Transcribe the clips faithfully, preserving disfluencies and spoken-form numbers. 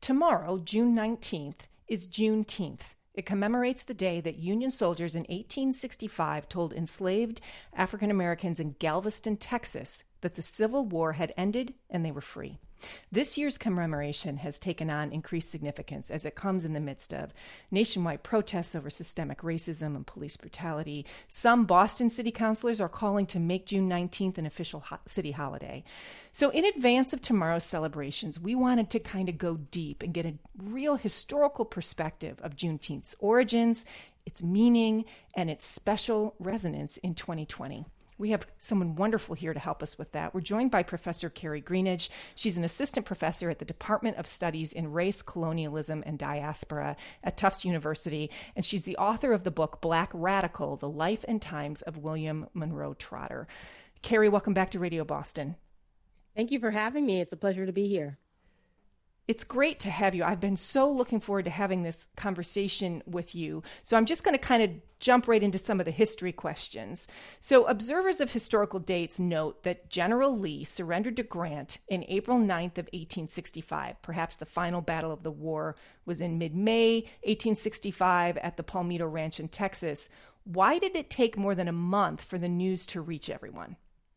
Tomorrow, June nineteenth, is Juneteenth. It commemorates the day that Union soldiers in eighteen sixty-five told enslaved African Americans in Galveston, Texas, that the Civil War had ended and they were free. This year's commemoration has taken on increased significance as it comes in the midst of nationwide protests over systemic racism and police brutality. Some Boston city councilors are calling to make June nineteenth an official ho- city holiday. So in advance of tomorrow's celebrations, we wanted to kind of go deep and get a real historical perspective of Juneteenth's origins, its meaning, and its special resonance in twenty twenty. We have someone wonderful here to help us with that. We're joined by Professor Carrie Greenidge. She's an assistant professor at the Department of Studies in Race, Colonialism, and Diaspora at Tufts University, and she's the author of the book Black Radical, The Life and Times of William Monroe Trotter. Carrie, welcome back to Radio Boston. Thank you for having me. It's a pleasure to be here. It's great to have you. I've been so looking forward to having this conversation with you. So I'm just going to kind of jump right into some of the history questions. So observers of historical dates note that General Lee surrendered to Grant in April ninth of eighteen sixty-five. Perhaps the final battle of the war was in mid-May eighteen sixty-five at the Palmito Ranch in Texas. Why did it take more than a month for the news to reach everyone?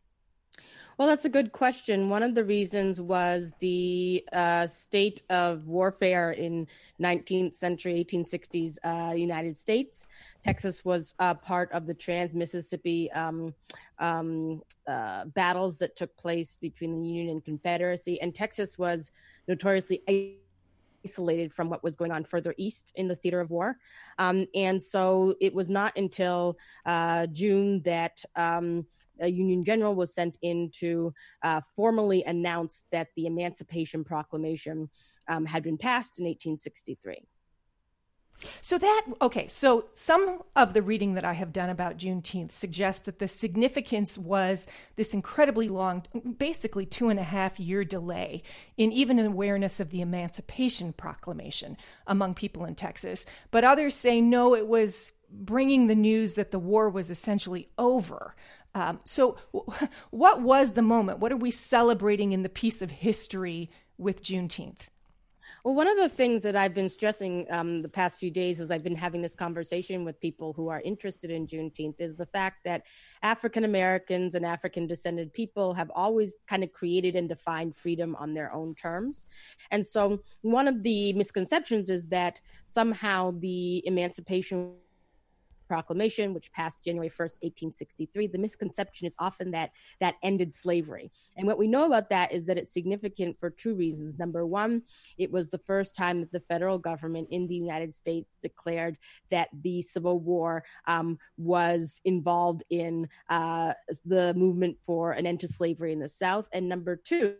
Well, that's a good question. One of the reasons was the uh, state of warfare in nineteenth century, eighteen sixties uh, United States. Texas was uh, part of the Trans-Mississippi um, um, uh, battles that took place between the Union and Confederacy. And Texas was notoriously isolated from what was going on further east in the theater of war. Um, and so it was not until uh, June that um, a Union general was sent in to uh, formally announce that the Emancipation Proclamation um, had been passed in eighteen sixty-three. So that, okay, so some of the reading that I have done about Juneteenth suggests that the significance was this incredibly long, basically two and a half year delay in even an awareness of the Emancipation Proclamation among people in Texas. But others say, no, it was bringing the news that the war was essentially over. Um, so w- what was the moment? What are we celebrating in the piece of history with Juneteenth? Well, one of the things that I've been stressing um, the past few days as I've been having this conversation with people who are interested in Juneteenth is the fact that African Americans and African descended people have always kind of created and defined freedom on their own terms. And so one of the misconceptions is that somehow the Emancipation Proclamation, which passed January first, eighteen sixty-three, the misconception is often that that ended slavery. And what we know about that is that it's significant for two reasons. Number one, it was the first time that the federal government in the United States declared that the Civil War um, was involved in uh, the movement for an end to slavery in the South. And number two,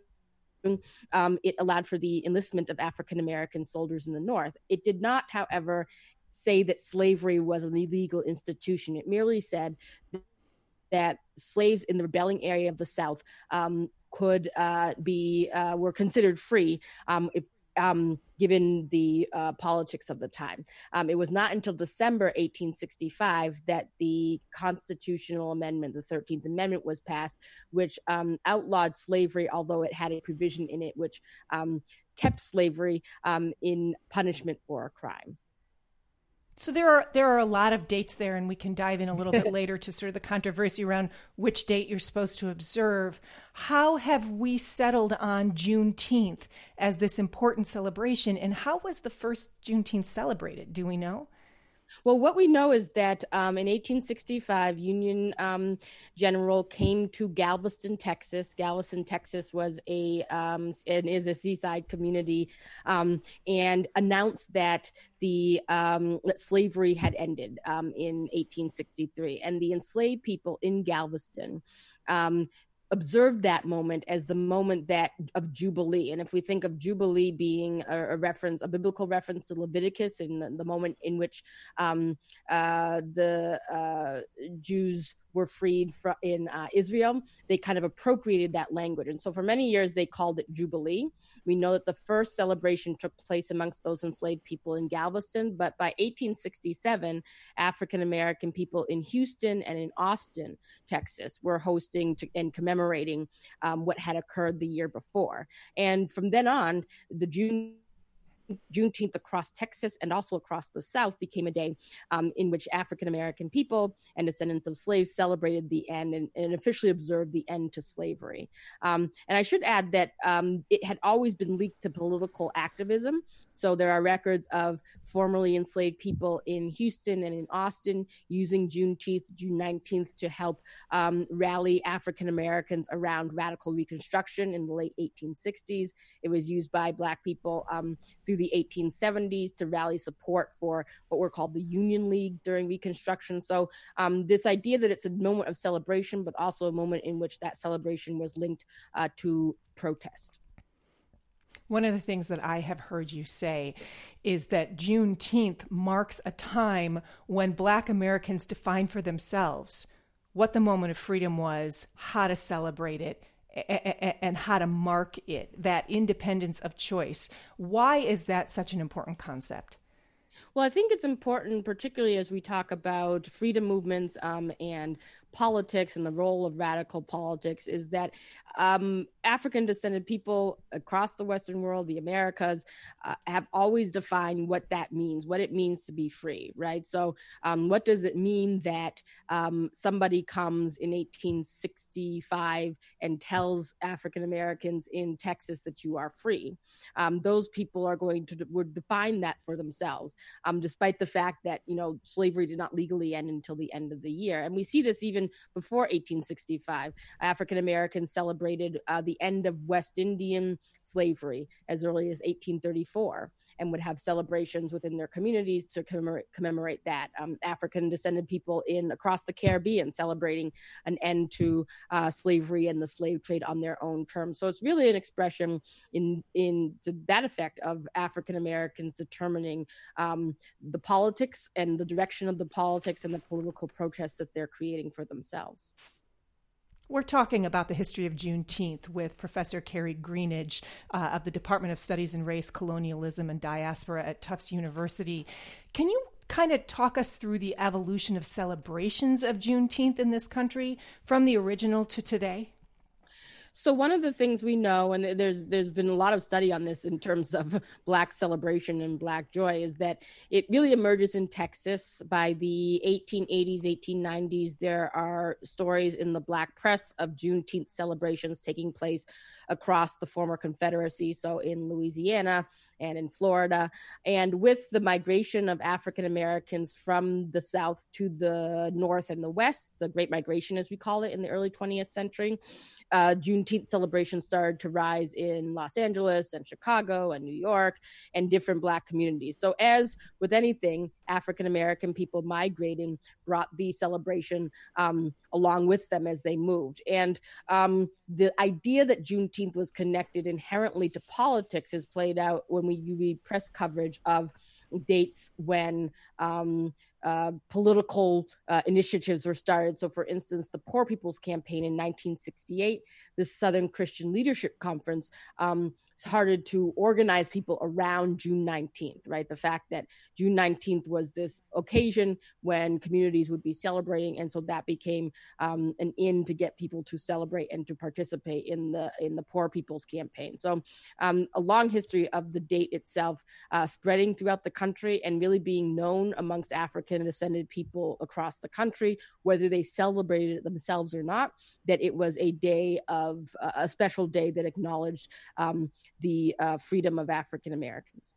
um, it allowed for the enlistment of African American soldiers in the North. It did not, however, say that slavery was an illegal institution. It merely said that slaves in the rebelling area of the South um, could uh, be, uh, were considered free um, if, um, given the uh, politics of the time. Um, it was not until December eighteen sixty-five that the constitutional amendment, the thirteenth Amendment, was passed, which um, outlawed slavery, although it had a provision in it which um, kept slavery um, in punishment for a crime. So there are there are a lot of dates there, and we can dive in a little bit later to sort of the controversy around which date you're supposed to observe. How have we settled on Juneteenth as this important celebration, and how was the first Juneteenth celebrated? Do we know? Well, what we know is that um, in eighteen sixty-five, Union um, General came to Galveston, Texas. Galveston, Texas was a um, and is a seaside community, um, and announced that the um, that slavery had ended um, in eighteen sixty-three, and the enslaved people in Galveston Um, observed that moment as the moment that of Jubilee. And if we think of Jubilee being a, a reference, a biblical reference to Leviticus, and the, the moment in which um, uh, the uh, Jews were freed from in uh, Israel, they kind of appropriated that language. And so for many years, they called it Jubilee. We know that the first celebration took place amongst those enslaved people in Galveston, but by eighteen sixty-seven, African-American people in Houston and in Austin, Texas, were hosting to, and commemorating um, what had occurred the year before. And from then on, the June Juneteenth across Texas and also across the South became a day um, in which African-American people and descendants of slaves celebrated the end and, and officially observed the end to slavery. Um, and I should add that um, it had always been linked to political activism. So there are records of formerly enslaved people in Houston and in Austin using Juneteenth, June nineteenth, to help um, rally African-Americans around radical Reconstruction in the late eighteen sixties. It was used by Black people um, through the eighteen seventies to rally support for what were called the Union Leagues during Reconstruction. So um, this idea that it's a moment of celebration, but also a moment in which that celebration was linked uh, to protest. One of the things that I have heard you say is that Juneteenth marks a time when Black Americans defined for themselves what the moment of freedom was, how to celebrate it, and how to mark it, that independence of choice. Why is that such an important concept? Well, I think it's important, particularly as we talk about freedom movements um, and politics and the role of radical politics, is that um, African descended people across the Western world, the Americas, uh, have always defined what that means, what it means to be free, right? So um, what does it mean that um, somebody comes in eighteen sixty-five and tells African Americans in Texas that you are free? Um, those people are going to would define that for themselves, um, despite the fact that, you know, slavery did not legally end until the end of the year. And we see this even before eighteen sixty-five. African Americans celebrated uh, the end of West Indian slavery as early as eighteen thirty-four and would have celebrations within their communities to commemorate, commemorate that. Um, African descended people in across the Caribbean celebrating an end to uh, slavery and the slave trade on their own terms. So it's really an expression in in to that effect of African Americans determining um, the politics and the direction of the politics and the political protests that they're creating for themselves. We're talking about the history of Juneteenth with Professor Carrie Greenidge uh, of the Department of Studies in Race, Colonialism, and Diaspora at Tufts University. Can you kind of talk us through the evolution of celebrations of Juneteenth in this country from the original to today? So one of the things we know, and there's there's been a lot of study on this in terms of Black celebration and Black joy, is that it really emerges in Texas by the eighteen eighties, eighteen nineties. There are stories in the Black press of Juneteenth celebrations taking place across the former Confederacy, so in Louisiana and in Florida. And with the migration of African Americans from the South to the North and the West, the Great Migration, as we call it, in the early twentieth century, Uh, Juneteenth celebrations started to rise in Los Angeles and Chicago and New York and different Black communities. So as with anything, African-American people migrating brought the celebration um, along with them as they moved. And um, the idea that Juneteenth was connected inherently to politics is played out when we you read press coverage of dates when um, Uh, political uh, initiatives were started. So for instance, the Poor People's Campaign in nineteen sixty-eight, the Southern Christian Leadership Conference, um, started to organize people around June nineteenth, right? The fact that June nineteenth was this occasion when communities would be celebrating. And so that became um, an in to get people to celebrate and to participate in the in the Poor People's Campaign. So um, a long history of the date itself uh, spreading throughout the country and really being known amongst African descended people across the country, whether they celebrated it themselves or not, that it was a day of uh, a special day that acknowledged um, the uh, freedom of African Americans.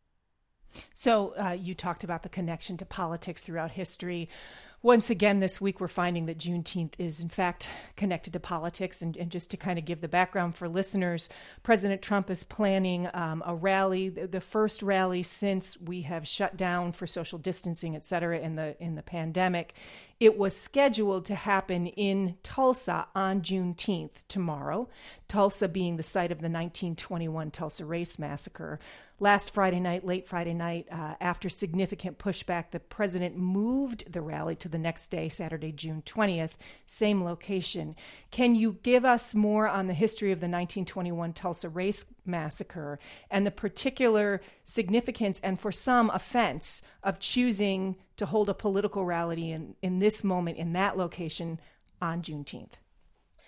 So uh, you talked about the connection to politics throughout history. Once again, this week, we're finding that Juneteenth is, in fact, connected to politics. And, and just to kind of give the background for listeners, President Trump is planning um, a rally, the first rally since we have shut down for social distancing, et cetera, in the, in the pandemic. It was scheduled to happen in Tulsa on Juneteenth, tomorrow, Tulsa being the site of the nineteen twenty-one Tulsa Race Massacre. Last Friday night, late Friday night, uh, after significant pushback, the president moved the rally to the next day, Saturday, June twentieth, same location. Can you give us more on the history of the nineteen twenty-one Tulsa Race Massacre and the particular significance and, for some, offense of choosing to hold a political rally in, in this moment, in that location, on Juneteenth?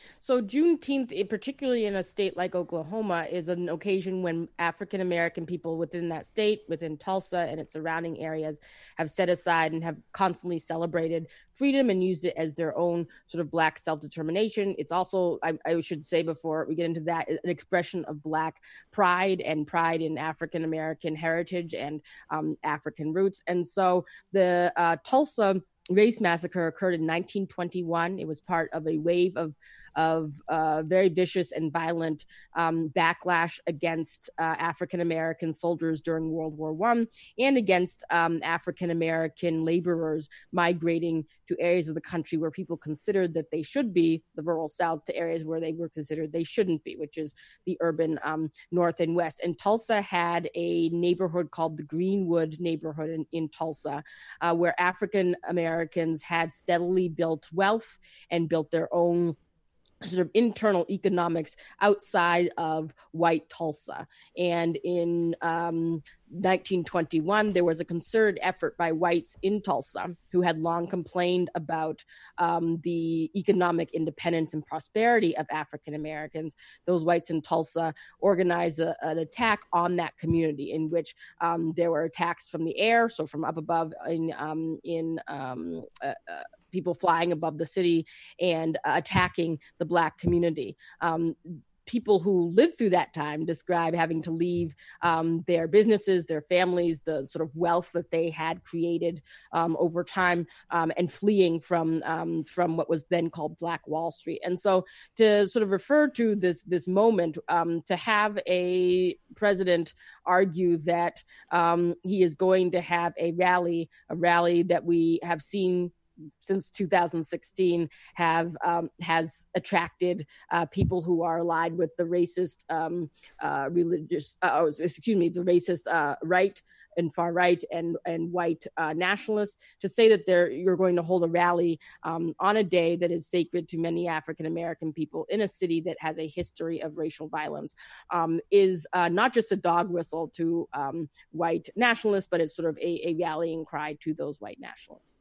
So Juneteenth, eh, particularly in a state like Oklahoma, is an occasion when African American people within that state, within Tulsa and its surrounding areas, have set aside and have constantly celebrated freedom and used it as their own sort of Black self-determination. It's also, I, I should say before we get into that, an expression of Black pride and pride in African American heritage and um, African roots. And so the uh, Tulsa race massacre occurred in nineteen twenty-one. It was part of a wave of of uh, very vicious and violent um, backlash against uh, African American soldiers during World War One and against um, African American laborers migrating to areas of the country where people considered that they should be, the rural South, to areas where they were considered they shouldn't be, which is the urban um, North and West. And Tulsa had a neighborhood called the Greenwood neighborhood in, in Tulsa, uh, where African Americans had steadily built wealth and built their own sort of internal economics outside of white Tulsa. And in um, nineteen twenty-one, there was a concerted effort by whites in Tulsa who had long complained about um, the economic independence and prosperity of African Americans. Those whites in Tulsa organized a, an attack on that community in which um, there were attacks from the air, so from up above in, um, in um, uh, uh, people flying above the city and uh, attacking the Black community. Um, people who lived through that time describe having to leave um, their businesses, their families, the sort of wealth that they had created um, over time, um, and fleeing from um, from what was then called Black Wall Street. And so to sort of refer to this, this moment, um, to have a president argue that um, he is going to have a rally, a rally that we have seen since two thousand sixteen have um, has attracted uh, people who are allied with the racist um, uh, religious, uh, excuse me, the racist uh, right and far right and and white uh, nationalists, to say that they're you're going to hold a rally um, on a day that is sacred to many African American people in a city that has a history of racial violence um, is uh, not just a dog whistle to um, white nationalists, but it's sort of a, a rallying cry to those white nationalists.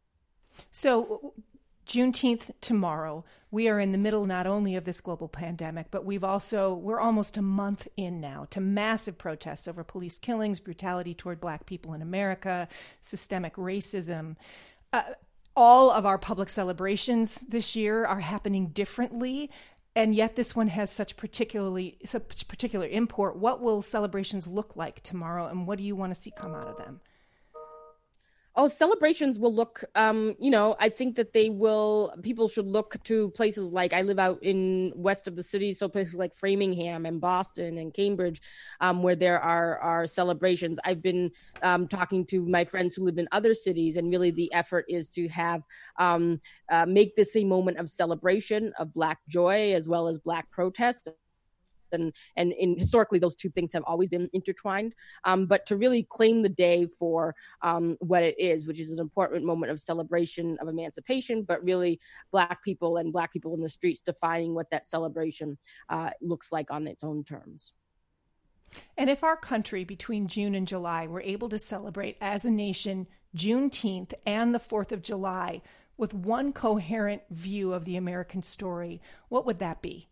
So Juneteenth tomorrow, we are in the middle not only of this global pandemic, but we've also, we're almost a month in now to massive protests over police killings, brutality toward Black people in America, systemic racism. Uh, all of our public celebrations this year are happening differently, and yet this one has such particularly such particular import. What will celebrations look like tomorrow, and what do you want to see come out of them? Oh, celebrations will look, um, you know, I think that they will, people should look to places like, I live out in west of the city, so places like Framingham and Boston and Cambridge, um, where there are, are celebrations. I've been um, talking to my friends who live in other cities, and really the effort is to have, um, uh, make this a moment of celebration, of Black joy, as well as Black protest. And, and in historically, those two things have always been intertwined. Um, but to really claim the day for um, what it is, which is an important moment of celebration of emancipation, but really Black people and Black people in the streets defining what that celebration uh, looks like on its own terms. And if our country between June and July were able to celebrate as a nation Juneteenth and the fourth of July with one coherent view of the American story, what would that be?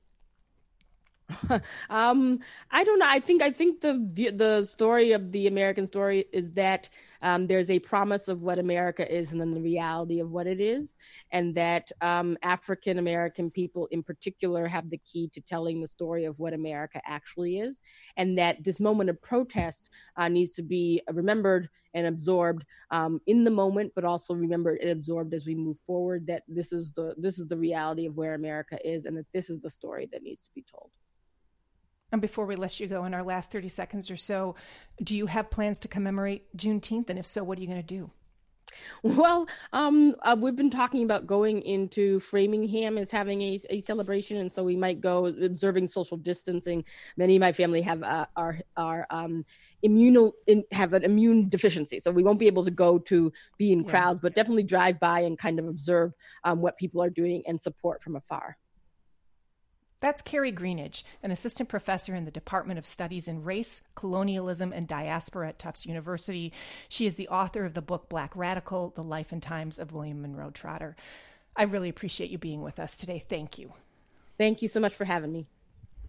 um, I don't know. I think I think the the story of the American story is that um, there's a promise of what America is, and then the reality of what it is, and that um, African American people in particular have the key to telling the story of what America actually is, and that this moment of protest uh, needs to be remembered and absorbed um, in the moment, but also remembered and absorbed as we move forward. That this is the this is the reality of where America is, and that this is the story that needs to be told. And before we let you go in our last thirty seconds or so, do you have plans to commemorate Juneteenth? And if so, what are you going to do? Well, um, uh, we've been talking about going into Framingham as having a, a celebration, and so we might go observing social distancing. Many of my family have uh, are are um, immune in, have an immune deficiency, so we won't be able to go to be in crowds, yeah. but definitely drive by and kind of observe um, what people are doing and support from afar. That's Carrie Greenidge, an assistant professor in the Department of Studies in Race, Colonialism, and Diaspora at Tufts University. She is the author of the book Black Radical, The Life and Times of William Monroe Trotter. I really appreciate you being with us today. Thank you. Thank you so much for having me.